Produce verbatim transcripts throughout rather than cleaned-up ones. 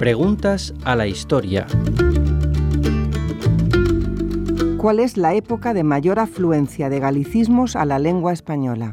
Preguntas a la historia. ¿Cuál es la época de mayor afluencia de galicismos a la lengua española?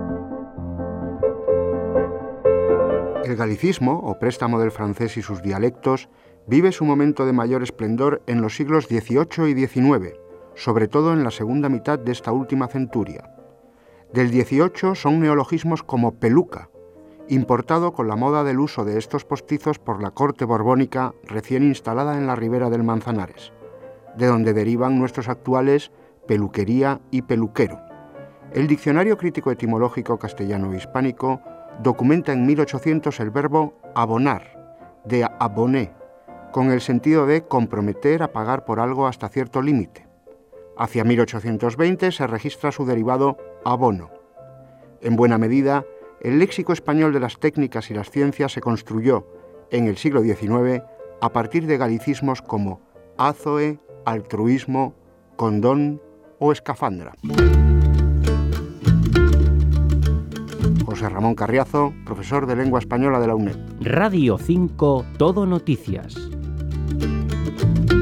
El galicismo, o préstamo del francés y sus dialectos, vive su momento de mayor esplendor en los siglos dieciocho y diecinueve, sobre todo en la segunda mitad de esta última centuria. Del dieciocho son neologismos como peluca, importado con la moda del uso de estos postizos por la corte borbónica recién instalada en la ribera del Manzanares, de donde derivan nuestros actuales peluquería y peluquero. El Diccionario Crítico Etimológico Castellano-Hispánico documenta en mil ochocientos el verbo abonar, de aboné, con el sentido de comprometer a pagar por algo hasta cierto límite. Hacia mil ochocientos veinte se registra su derivado abono. En buena medida, el léxico español de las técnicas y las ciencias se construyó, en el siglo diecinueve, a partir de galicismos como ázoe, altruismo, condón o escafandra. José Ramón Carriazo, profesor de Lengua Española de la UNED. Radio cinco, Todo Noticias.